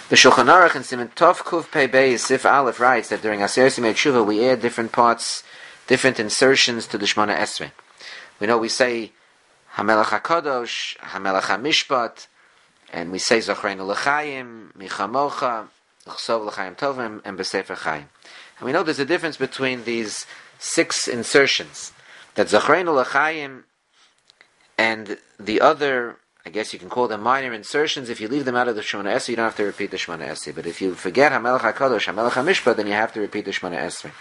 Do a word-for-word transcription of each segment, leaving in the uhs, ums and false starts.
The Shulchan Aruch in Siman Tov Kuv Pei Beis Sif Aleph writes that during Aseret Yemei Tshuva we add different parts, different insertions to the Shemona Esrei. We know we say Hamelach HaKadosh, Hamelach HaMishpat, and we say Zochreinu L'Chaim, Michamocha, Chsov L'Chaim Tovim, and B'Sefer Chaim. And we know there's a difference between these six insertions. That Zochreinu L'Chaim and the other, I guess you can call them minor insertions. If you leave them out of the Shemona Esrei, you don't have to repeat the Shemona Esrei. But if you forget Hamelach HaKadosh, Hamelach HaMishpat, then you have to repeat the Shemona Esrei.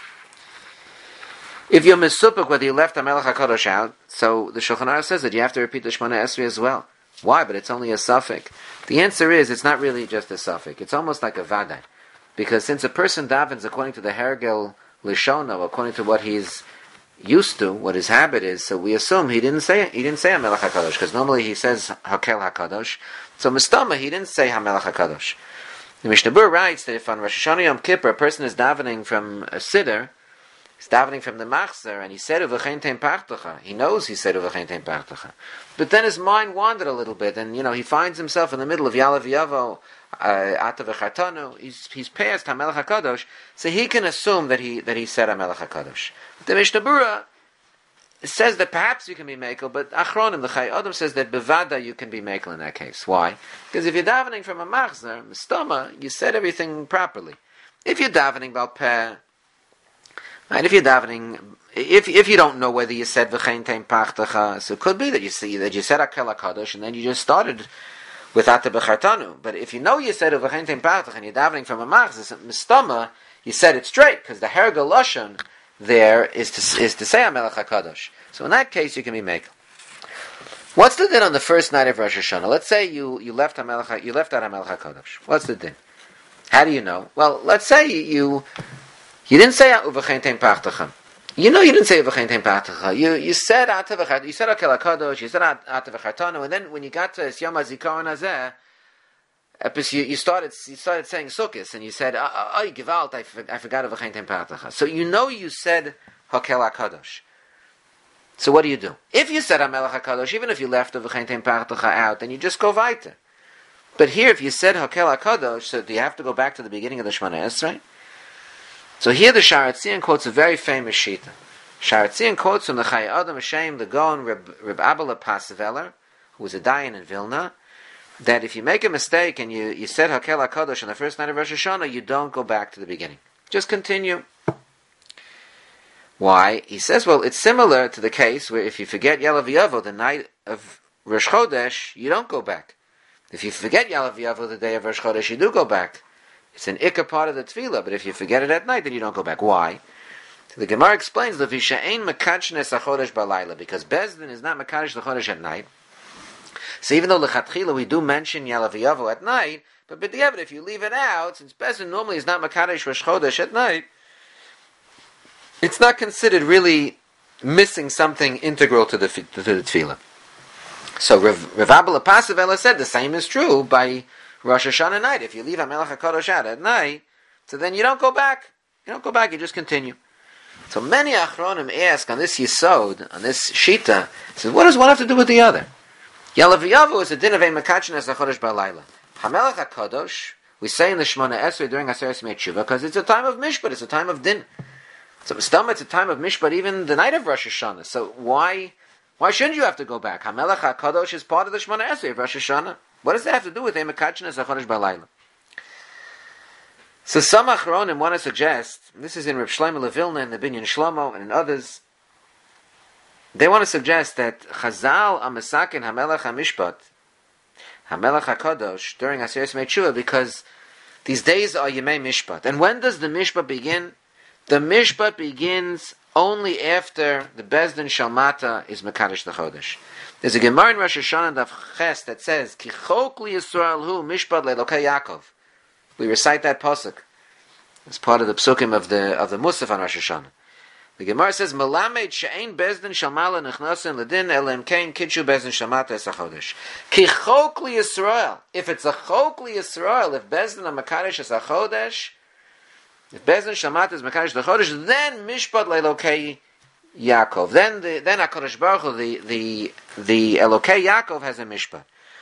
If you're misupik whether you left Hamelach HaKadosh out, so the Shulchan Aruch says that you have to repeat the Shemona Esrei as well. Why? But it's only a suffix. The answer is, it's not really just a suffix. It's almost like a vadai. Because since a person davens according to the Hergel Lishono, according to what he's used to, what his habit is, so we assume he didn't say he didn't say Hamelach HaKadosh, because normally he says Hakel HaKadosh. So Mistama, he didn't say Hamelach HaKadosh. The Mishnah Berurah writes that if on Rosh Hashanah Yom Kippur a person is davening from a siddur, he's davening from the machzor, and he said Uvechein Tein Partecha. He knows he said Uvechein Tein Partecha. But then his mind wandered a little bit, and you know he finds himself in the middle of Yalav Yavo, Ata V'Chartanu. He's he's past Hamelach HaKadosh, so he can assume that he that he said Hamelach HaKadosh. The Mishnah Berurah says that perhaps you can be mekel, but Achronim, the Chai Adam, says that bevada you can be mekel in that case. Why? Because if you're davening from a machzor, mistama, you said everything properly. If you're davening bal peh, right? If you're davening, if if you don't know whether you said v'chein tein partecha, so it could be that you see that you said Hakel HaKadosh and then you just started with Ata B'Chartanu. But if you know you said v'chein tein partecha and you're davening from a machzor, mistama, you said it straight because the Hergel Lashon there is to is to say Hamelach HaKadosh. So in that case, you can be mekel. What's the din on the first night of Rosh Hashanah? Let's say you, you left Hamelach you left out Hamelach HaKadosh. What's the din? How do you know? Well, let's say you you didn't say Uvechein Tein Partecha. You know you didn't say Uvechein Tein Partecha. You you said Ata V'Chartanu. You said Hakel HaKadosh. You said Ata V'Chartanu. And then when you got to Yom HaZikaron Hazeh, You, you started you started saying Sukkos, and you said, "Oh, Gewalt, I, I forgot of Uvechein Tein Partecha." So you know you said Hakel HaKadosh. So what do you do? If you said Hamelach HaKadosh, even if you left Uvechein Tein Partecha out, then you just go weiter. But here, if you said Hakel HaKadosh, so do you have to go back to the beginning of the Shemona Esrei? So here the Sha'ar Tzion quotes a very famous shita. Sha'ar Tzion quotes from the Chai Adam Hashem, the Gaon Reb, Reb Abba Pasaveler, who was a Dayan in Vilna, that if you make a mistake and you, you said Hakel HaKadosh on the first night of Rosh Hashanah, you don't go back to the beginning. Just continue. Why? He says, well, it's similar to the case where if you forget Yalav Yavo the night of Rosh Chodesh, you don't go back. If you forget Yalav Yavo the day of Rosh Chodesh, you do go back. It's an ikka part of the tefillah, but if you forget it at night, then you don't go back. Why? So the Gemara explains, because Bezdin is not Mekadosh the Chodesh at night. So even though lechatchila we do mention Yalav Yavo at night, but b'diavad if you leave it out, since Bezdin normally is not Makadosh Rosh Chodesh at night, it's not considered really missing something integral to the to the tefillah. So Rav Rav Abba Pasavela said the same is true by Rosh Hashanah night. If you leave Hamelach HaKadosh out at night, so then you don't go back. You don't go back. You just continue. So many Achronim ask on this Yisod, on this Shita, says, what does one have to do with the other? Yalav Yavo is a din of ein mekachin es hachodesh b'alayla. Hamelach HaKadosh, we say in the Shemona Esrei during Aseret Yemei Tshuva, because it's a time of mishpat, it's a time of din. So Stam, it's a time of mishpat, even the night of Rosh Hashanah. So why, why shouldn't you have to go back? Hamelach HaKadosh is part of the Shemona Esrei of Rosh Hashanah. What does that have to do with ein mekachin es hachodesh b'alayla? So some Achronim want to suggest, this is in Reb Shlomo Levilna and the Binyan Shlomo and in others, they want to suggest that Chazal Amasakin Hamelach HaMishpat, Hamelach HaKadosh, during Aseret Yemei Tshuva, because these days are Yemei Mishpat. And when does the Mishpat begin? The Mishpat begins only after the Bezdin Shalmata is Mekadosh the Chodesh. There's a Gemara in Rosh Hashanah Daf Ches that says, Ki chok li Yisrael hu Mishpat le'Elokei Yaakov. We recite that pasuk as part of the psukim of the of the Musaf on Rosh Hashanah. The Gemara says, "Melamed she'ein bezdin shalmala nechnasin ledin elam kein kidshu bezdin shalmata es hachodesh." Ki chok li Yisrael. If it's a chok li Yisrael, if bezdin a makadosh es hachodesh, if bezdin shalmata is makadosh the chodesh, then mishpat le'Elokei Yaakov. Then the then Hakadosh Baruch Hu, the the the Elokei Yaakov has a mishpat.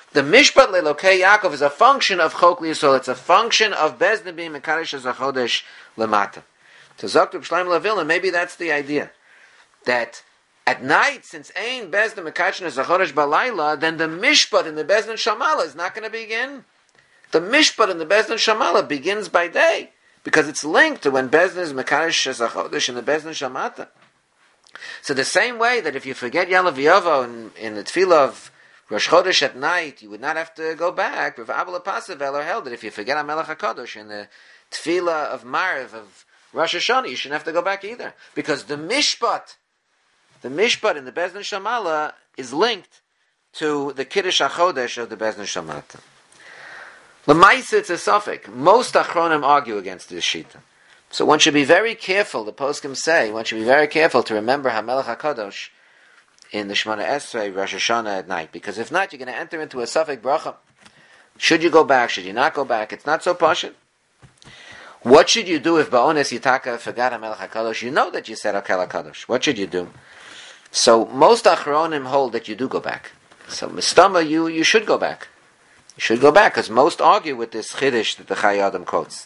The Mishpat Le'Elokei Yaakov is a function of Chok L'Yisrael. It's a function of Bezdin being Mekadosh as a Chodesh Lemata. To Zoktub Shleim Lavilna, maybe that's the idea. That at night, since Ein Bezdin Mekadosh as a Chodesh Balayla, then the Mishpat in the Bezdin Shamala is not going to begin. The Mishpat in the Bezdin Shamala begins by day, because it's linked to when Bezdin is Mekadosh as a Chodesh in the Bezdin Shamata. So the same way that if you forget Yalav Yovo in, in the Tefillah of Rosh Chodesh at night, you would not have to go back. Rav Abba Pasav Eller held that if you forget HaMelech HaKadosh in the Tefillah of Mariv of Rosh Hashanah, you shouldn't have to go back either. Because the Mishpat, the Mishpat in the Bezdin Shamala is linked to the Kiddush HaChodesh of the Bezdin Shamata. L'maisa, it's a suffix. Most Achronim argue against this Shita. So one should be very careful, the poskim say, one should be very careful to remember HaMelech HaKadosh in the Shemona Esrei, Rosh Hashanah at night. Because if not, you're going to enter into a suffix bracha. Should you go back? Should you not go back? It's not so pashut. What should you do if Ba'ones Yitaka forgot HaMelech HaKadosh? You know that you said Hakel HaKadosh. What should you do? So most Achronim hold that you do go back. So Mistama, you, you should go back. You should go back, because most argue with this Chiddush that the Chayei Adam quotes.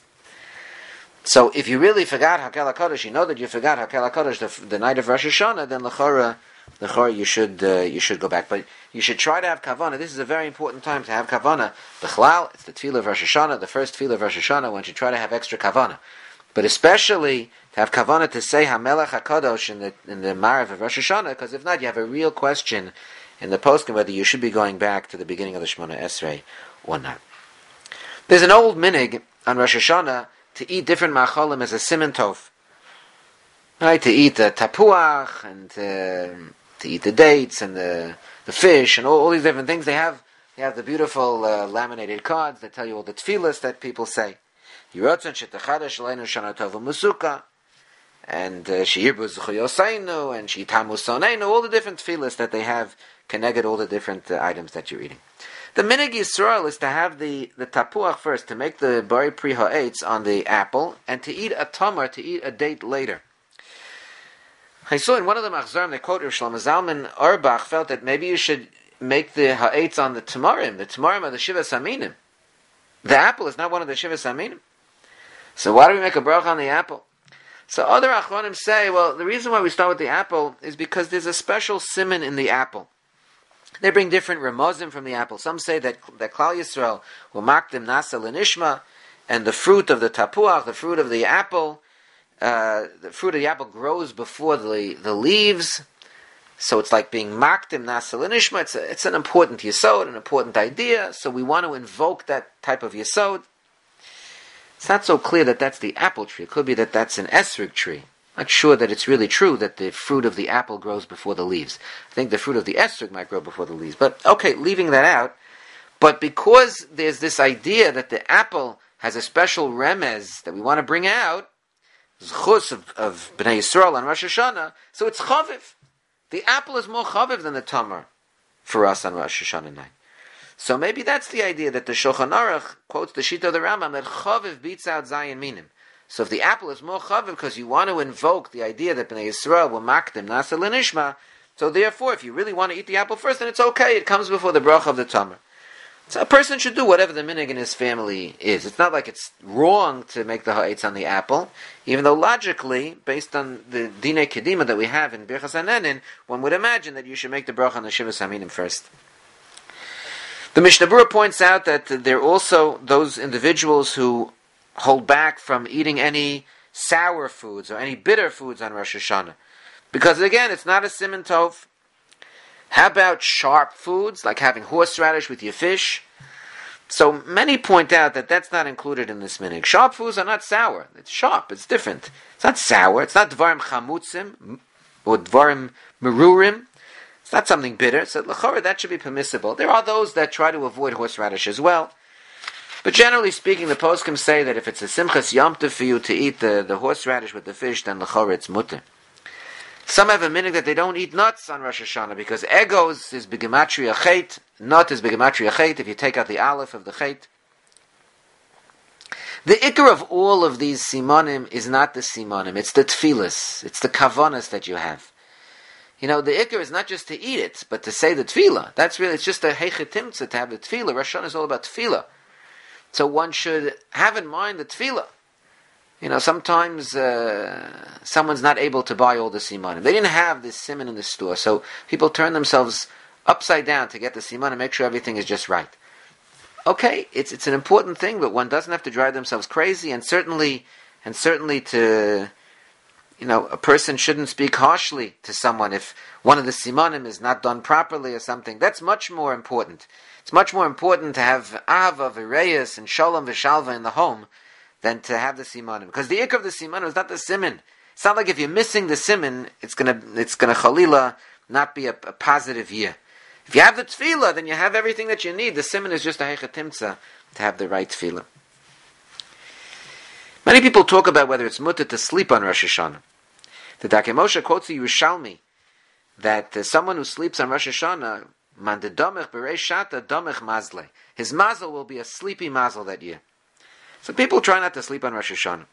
So if you really forgot Hakel HaKadosh, you know that you forgot Hakel HaKadosh the, the night of Rosh Hashanah, then L'chora, L'chora you should uh, you should go back. But you should try to have Kavanah. This is a very important time to have Kavanah. B'chlal, it's the Tefillah of Rosh Hashanah, the first Tefillah of Rosh Hashanah, one should try to have extra Kavanah. But especially to have Kavanah to say HaMelech HaKadosh in the, in the Mariv of Rosh Hashanah, because if not, you have a real question in the poskim whether you should be going back to the beginning of the Shemona Esrei or not. There's an old minig on Rosh Hashanah to eat different macholim as a siman tov. Right, to eat the tapuach and uh, to eat the dates and the the fish and all, all these different things. They have they have the beautiful uh, laminated cards that tell you all the tefillas that people say. Yiratzon shetachadash leinu shana tova musuka and sheyirbu zuchoyosainu and sheitamu soneinu. All the different tefillas that they have connected all the different uh, items that you're eating. The minig Yisrael is to have the, the tapuach first, to make the bari pri ha'etz on the apple, and to eat a tamar, to eat a date later. I saw in one of the machzorim, they quote Rav Shlomo Zalman Auerbach felt that maybe you should make the ha'etz on the tamarim, the tamarim of the Shivas Aminim. The apple is not one of the Shivas Aminim. So why do we make a bracha on the apple? So other achronim say, well, the reason why we start with the apple is because there's a special siman in the apple. They bring different remozim from the apple. Some say that that Klal Yisrael will makdim nasa l'nishma, and the fruit of the tapuach, the fruit of the apple, uh, the fruit of the apple grows before the, the leaves. So it's like being makdim nasa l'nishma. It's a, it's an important yesod, an important idea. So we want to invoke that type of yesod. It's not so clear that that's the apple tree. It could be that that's an esrig tree. Not sure that it's really true that the fruit of the apple grows before the leaves. I think the fruit of the esrog might grow before the leaves. But, okay, leaving that out. But because there's this idea that the apple has a special remez that we want to bring out, zchus of, of Bnei Yisrael on Rosh Hashanah, so it's chaviv. The apple is more chaviv than the tamar for us on Rosh Hashanah night. So maybe that's the idea that the Shulchan Aruch quotes the Shita of the Rambam that chaviv beats out Zayin Minim. So if the apple is more chaviv because you want to invoke the idea that Bnei Yisrael will makdim nasa l'nishma, so therefore if you really want to eat the apple first, then it's okay, it comes before the bracha of the tamar. So a person should do whatever the minig in his family is. It's not like it's wrong to make the ha'etz on the apple, even though logically, based on the dinei kedima that we have in Birchas Hanenin, one would imagine that you should make the bracha on the Shivas Haminim first. The Mishnah Berurah points out that there are also those individuals who hold back from eating any sour foods or any bitter foods on Rosh Hashanah. Because again, it's not a siman tov. How about sharp foods, like having horseradish with your fish? So many point out that that's not included in this minig. Sharp foods are not sour. It's sharp, it's different. It's not sour, it's not dvarim chamutzim or dvarim merurim. It's not something bitter. So l'chora, that should be permissible. There are those that try to avoid horseradish as well. But generally speaking, the poskim say that if it's a simchas yom tov for you to eat the, the horseradish with the fish, then l'chora it's mutter. Some have a minhag that they don't eat nuts on Rosh Hashanah because egos is begematria chet, nut is begematria chet if you take out the aleph of the chet. The ikar of all of these simanim is not the simanim, it's the tfilas, it's the kavanas that you have. You know, the ikar is not just to eat it, but to say the tefillah. That's really, it's just a heichetimtza to have the tefillah. Rosh Hashanah is all about tefillah. So one should have in mind the tefillah. You know, sometimes uh, someone's not able to buy all the simanim. They didn't have this siman in the store, so people turn themselves upside down to get the siman and make sure everything is just right. Okay, it's it's an important thing, but one doesn't have to drive themselves crazy, and certainly, and certainly to, you know, a person shouldn't speak harshly to someone if one of the simanim is not done properly or something. That's much more important. It's much more important to have ahava, v'reyes, and shalom v'shalva in the home than to have the simanim. Because the ikar of the simanim is not the siman. It's not like if you're missing the siman, it's gonna it's gonna chalila not be a, a positive year. If you have the tefillah, then you have everything that you need. The siman is just a heichatimtza to have the right tefillah. Many people talk about whether it's mutter to sleep on Rosh Hashanah. The Darkei Moshe quotes the Yerushalmi that uh, someone who sleeps on Rosh Hashanah, man de domech b'rei shata domech mazle. His mazel will be a sleepy mazel that year. So people try not to sleep on Rosh Hashanah.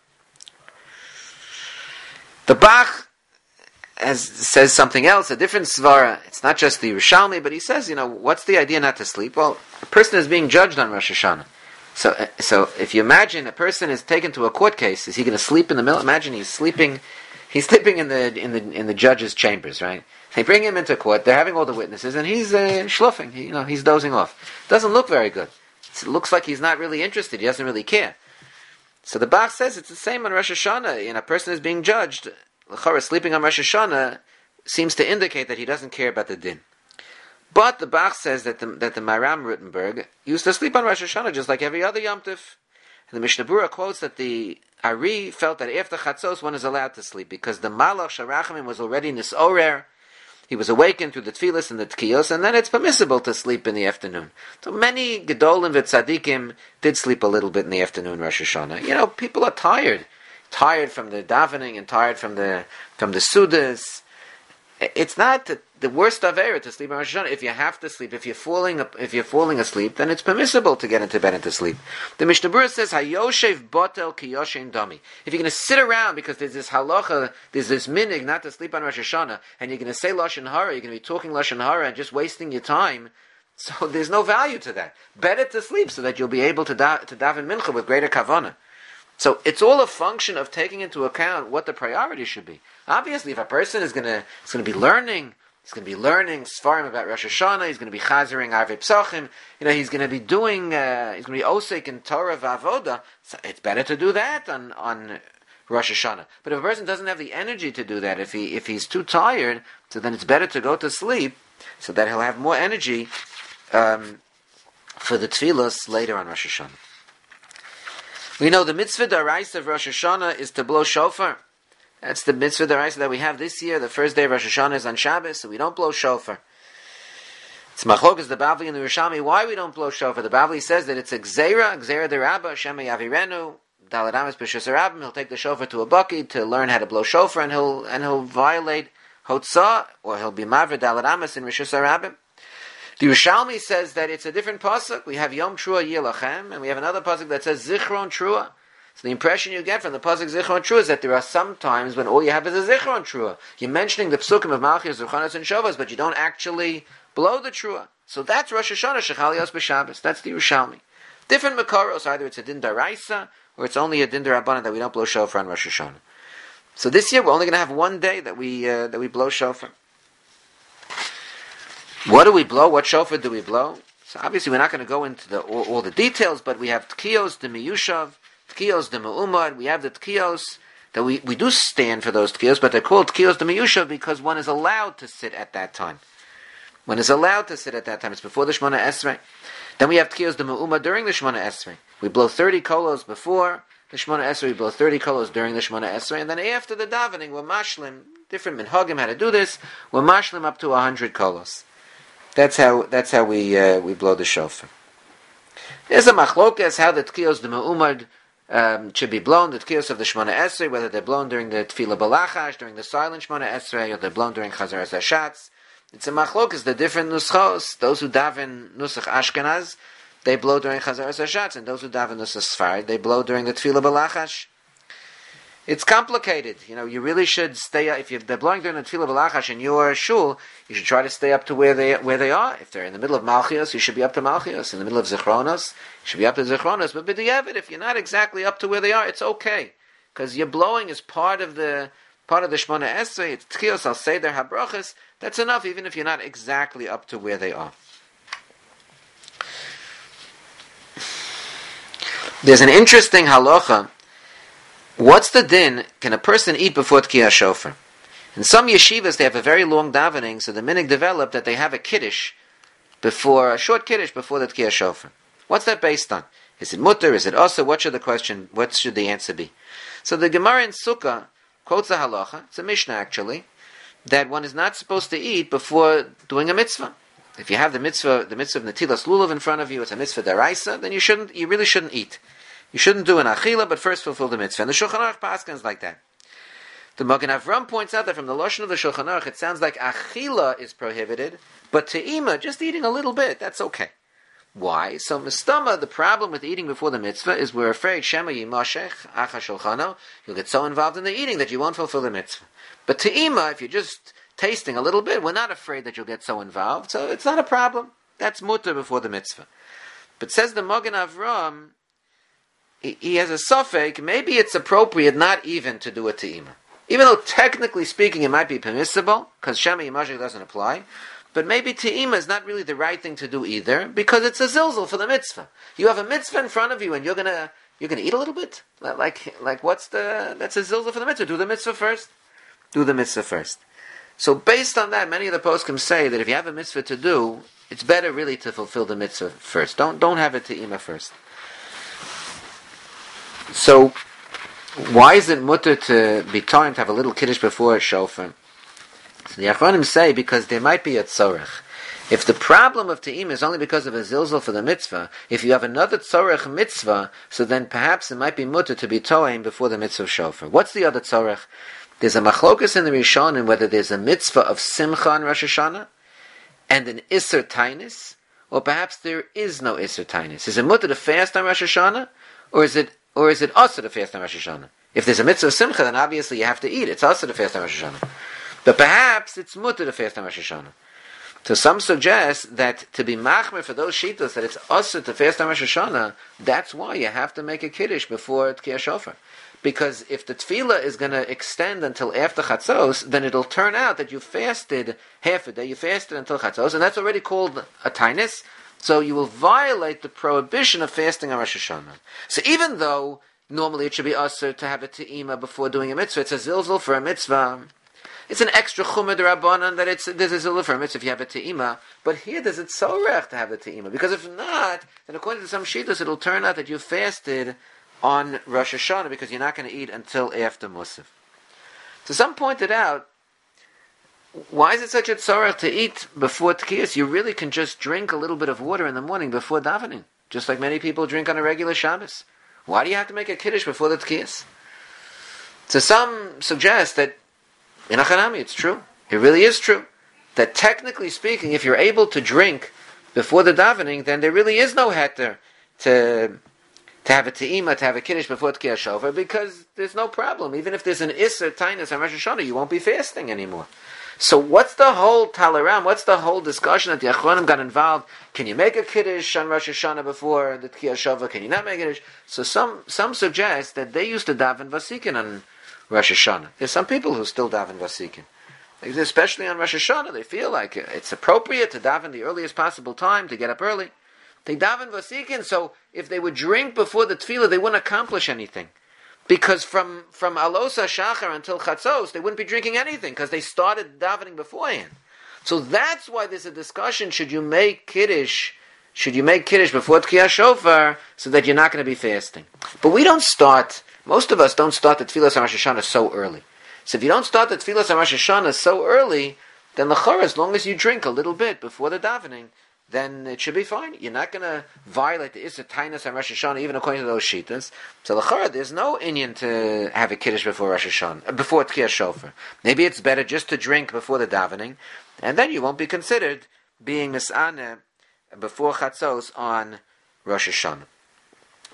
The Bach as says something else, a different svara. It's not just the Yerushalmi, but he says, you know, what's the idea not to sleep? Well, a person is being judged on Rosh Hashanah. So, so if you imagine a person is taken to a court case, is he going to sleep in the middle? Imagine he's sleeping, he's sleeping in the in the in the judge's chambers, right? They bring him into court. They're having all the witnesses, and he's uh, schluffing. He, you know, he's dozing off. Doesn't look very good. It looks like he's not really interested. He doesn't really care. So the Bach says it's the same on Rosh Hashanah. You know, a person is being judged. L'chora, sleeping on Rosh Hashanah seems to indicate that he doesn't care about the din. But the Bach says that the, that the Maram Rutenberg used to sleep on Rosh Hashanah just like every other Yom Tov. And the Mishnah Berurah quotes that the Ari felt that after Chatzos one is allowed to sleep because the Malach Sharachamim was already Nisorer. He was awakened through the Tfilis and the Tkiyos, and then it's permissible to sleep in the afternoon. So many Gedolim v'Tzadikim did sleep a little bit in the afternoon Rosh Hashanah. You know, people are tired. Tired from the davening and tired from the from the Sudas. It's not the, the worst of error to sleep on Rosh Hashanah. If you have to sleep, if you're falling, if you're falling asleep, then it's permissible to get into bed and to sleep. The Mishnah Berurah says, "Hayoshev botel ki yoshen dami." If you're going to sit around because there's this halacha, there's this minig not to sleep on Rosh Hashanah, and you're going to say lashon hara, you're going to be talking lashon hara and just wasting your time. So there's no value to that. Better to sleep so that you'll be able to da- to daven mincha with greater kavanah. So it's all a function of taking into account what the priority should be. Obviously, if a person is going to is going to be learning, he's going to be learning Sfarim about Rosh Hashanah, he's going to be chazering Arvei Psachim, you know, he's going to be doing, uh, he's going to be osek in Torah v'avoda, so it's better to do that on, on Rosh Hashanah. But if a person doesn't have the energy to do that, if he if he's too tired, so then it's better to go to sleep, so that he'll have more energy um, for the tefillos later on Rosh Hashanah. We know the mitzvah d'oraisa of Rosh Hashanah is to blow shofar. That's the mitzvah d'oraisa that we have this year. The first day of Rosh Hashanah is on Shabbos, so we don't blow shofar. It's machlokas the Bavli and the Yerushalmi why we don't blow shofar. The Bavli says that it's a gzeira, gzeira derabba, shema yavirenu, daled amos b'shus harabim. He'll take the shofar to a bucket to learn how to blow shofar, and he'll and he'll violate hotzah, or he'll be maver daled amos in rishus harabim. The Yerushalmi says that it's a different pasuk. We have Yom Trua Yilachem, and we have another pasuk that says Zichron Trua. So the impression you get from the pasuk Zichron Trua is that there are some times when all you have is a Zichron Trua. You're mentioning the psukim of Malchus, Zuchanos, and Shovos, but you don't actually blow the Trua. So that's Rosh Hashanah Shechal Yos B'Shabbos. That's the Yerushalmi. Different Makaros, either it's a Din Daraisa, or it's only a Din Darabbanan that we don't blow shofar on Rosh Hashanah. So this year we're only going to have one day that we uh, that we blow shofar. What do we blow? What shofar do we blow? So obviously we're not going to go into the, all, all the details, but we have tkiyos, the miyushav, tkiyos, the me'umad, we have the tkiyos, that we, we do stand for those tkiyos, but they're called tkiyos, the miyushav, because one is allowed to sit at that time. One is allowed to sit at that time. It's before the Shemona Esrei. Then we have tkiyos, the me'umad, during the Shemona Esrei. We blow thirty kolos before the Shemona Esrei, we blow thirty kolos during the Shemona Esrei, and then after the davening, we're mashlim, different minhagim how to do this, we're mashlim up to one hundred kolos. That's how that's how we uh, we blow the shofar. There's a machlokas how the tkiyos the me'umad um, should be blown. The tkiyos of the Shemona Esrei, whether they're blown during the tefillah balachash, during the silent Shemona Esrei, or they're blown during chazaras hashatz. It's a machlokas. The different nuschos. Those who daven nusach Ashkenaz, they blow during chazaras hashatz, and those who daven nusach Sfarad, they blow during the tefillah balachash. It's complicated. You know, you really should stay, if you're, they're blowing during the Tefillah B'Lachash in your shul, you should try to stay up to where they where they are. If they're in the middle of Malchios, you should be up to Malchios. In the middle of Zichronos, you should be up to Zichronos. But b'diavad, if you're not exactly up to where they are, it's okay. Because your blowing is part of the part of the Shmona Esrei. It's Tchios al Seder HaBrachas. That's enough, even if you're not exactly up to where they are. There's an interesting halacha. What's the din? Can a person eat before Tkiyah Shofar? In some yeshivas, they have a very long davening, so the minig developed that they have a kiddush before, a short kiddush before the Tkiyah Shofar. What's that based on? Is it mutter? Is it also? What should the question, what should the answer be? So the Gemara in Sukkah quotes the halacha, it's a Mishnah actually, that one is not supposed to eat before doing a mitzvah. If you have the mitzvah, the mitzvah of Netilas Lulav in front of you, it's a mitzvah deraisa, then you shouldn't, you really shouldn't eat. You shouldn't do an achila, but first fulfill the mitzvah. And the Shulchan Aruch Paskin is like that. The Magen Avram points out that from the Lashon of the Shulchan Aruch, it sounds like achila is prohibited, but te'ima, just eating a little bit, that's okay. Why? So mistama, the problem with eating before the mitzvah is we're afraid shema yimashech acha shulchano, you'll get so involved in the eating that you won't fulfill the mitzvah. But te'ima, if you're just tasting a little bit, we're not afraid that you'll get so involved, so it's not a problem. That's mutter before the mitzvah. But says the Magen Avram, he has a suffix, maybe it's appropriate not even to do a te'ima. Even though technically speaking it might be permissible, because Shema Yimashik doesn't apply, but maybe te'ima is not really the right thing to do either, because it's a zilzal for the mitzvah. You have a mitzvah in front of you and you're gonna you're gonna eat a little bit? Like like what's the that's a zilzal for the mitzvah. Do the mitzvah first. Do the mitzvah first. So based on that, many of the poskim say that if you have a mitzvah to do, it's better really to fulfill the mitzvah first. Don't don't have a te'ima first. So, why is it mutter to be time to have a little kiddush before a shofar? So the Achronim say because there might be a tzorech. If the problem of te'im is only because of a zilzal for the mitzvah, if you have another tzorech mitzvah, so then perhaps it might be mutter to be toim before the mitzvah of shofar. What's the other tzorech? There's a machlokas in the Rishonim whether there's a mitzvah of simcha on Rosh Hashanah and an iser tainis, or perhaps there is no iser tainis. Is it mutter to fast on Rosh Hashanah, or is it Or is it also to fast on Rosh Hashanah? If there's a mitzvah of simcha, then obviously you have to eat. It's also to fast on Rosh Hashanah. But perhaps it's mutter to fast on Rosh Hashanah. So some suggest that to be machmer for those shitos, that it's also to fast on Rosh Hashanah, that's why you have to make a kiddush before Tkiyah Shofar. Because if the tefillah is going to extend until after Chatzos, then it'll turn out that you fasted half a day, you fasted until Chatzos, and that's already called a tainis. So you will violate the prohibition of fasting on Rosh Hashanah. So even though normally it should be usher to have a te'ima before doing a mitzvah, it's a zilzal for a mitzvah. It's an extra chumah d'Rabbanan that it's there's a zilzal for a mitzvah if you have a te'ima. But here there's a tzorech to have the te'ima, because if not, then according to some shittos, it'll turn out that you fasted on Rosh Hashanah because you're not going to eat until after Musaf. So some pointed out, why is it such a tzorech to eat before Tkiyas? You really can just drink a little bit of water in the morning before davening, just like many people drink on a regular Shabbos. Why do you have to make a kiddush before the Tkiyas? So some suggest that in Achanami it's true. It really is true. That technically speaking, if you're able to drink before the davening, then there really is no heter to to have a te'ima, to have a kiddush before Tkiyah Shofar, because there's no problem. Even if there's an Isser Tainus on Rosh Hashanah, you won't be fasting anymore. So what's the whole talaram? What's the whole discussion that the Achronim got involved? Can you make a kiddush on Rosh Hashanah before the Tkiyah Shofar? Can you not make a kiddush? So some some suggest that they used to daven vasikin on Rosh Hashanah. There's some people who still daven vasikin, especially on Rosh Hashanah. They feel like it's appropriate to daven the earliest possible time, to get up early. They daven vasikin, so if they would drink before the tefillah, they wouldn't accomplish anything. Because from, from Alosa Shachar until Chatzos, they wouldn't be drinking anything, because they started davening beforehand. So that's why there's a discussion, should you make Kiddush, should you make Kiddush before Tkiyah Shofar, so that you're not going to be fasting. But we don't start, most of us don't start the Tfilas on Rosh Hashanah so early. So if you don't start the Tfilas on Rosh Hashanah so early, then l'chora, as long as you drink a little bit before the davening, then it should be fine. You're not going to violate the Issa Tainus on Rosh Hashanah, even according to those Shitas. So l'chora, there's no inyan to have a Kiddush before Rosh Hashanah, before Tkiyah Shofar. Maybe it's better just to drink before the davening, and then you won't be considered being mis'aneh before Chatzos on Rosh Hashanah.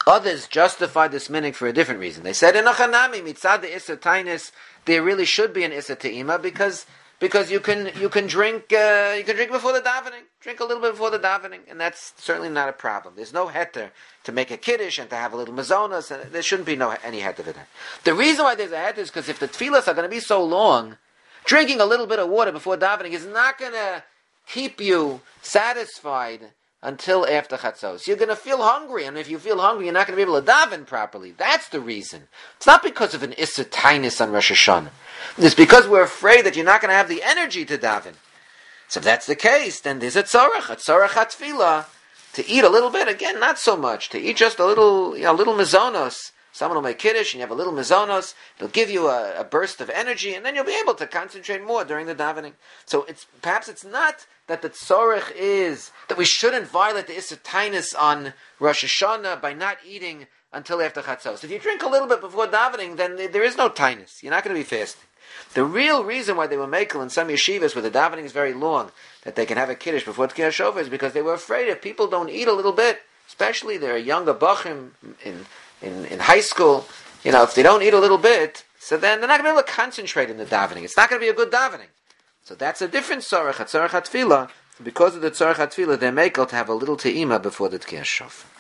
Others justify this minig for a different reason. They said in Achanami mitzad the Issa Tainis there really should be an Issa Te'ima because because you can you can drink uh, you can drink before the davening, drink a little bit before the davening, and that's certainly not a problem. There's no heter to make a kiddush and to have a little mazonas, and there shouldn't be no any heter for that. The reason why there's a heter is because if the tefillas are going to be so long, drinking a little bit of water before davening is not going to keep you satisfied until after chatzos. You're going to feel hungry, and if you feel hungry, you're not going to be able to daven properly. That's the reason. It's not because of an issa tainis on Rosh Hashanah. It's because we're afraid that you're not going to have the energy to daven. So if that's the case, then there's a tzorach, a tzorach hatfila, to eat a little bit. Again, not so much. To eat just a little, you know, little mazonos. Someone will make kiddush, and you have a little mazonos. It'll give you a, a burst of energy, and then you'll be able to concentrate more during the davening. So it's perhaps it's not that the tzorech is that we shouldn't violate the issa tainis on Rosh Hashanah by not eating until after chatzos. If you drink a little bit before davening, then there is no tainis. You're not going to be fasting. The real reason why they were makel in some yeshivas where the davening is very long, that they can have a kiddush before Tkiyah Shofar, is because they were afraid if people don't eat a little bit, especially they're younger bachim in In, in high school, you know, if they don't eat a little bit, so then they're not going to be able to concentrate in the davening. It's not going to be a good davening. So that's a different tzorech, a tzorech hatfila. Because of the tzorech hatfila, they're makel to have a little te'ima before the Tkiyah Shofar.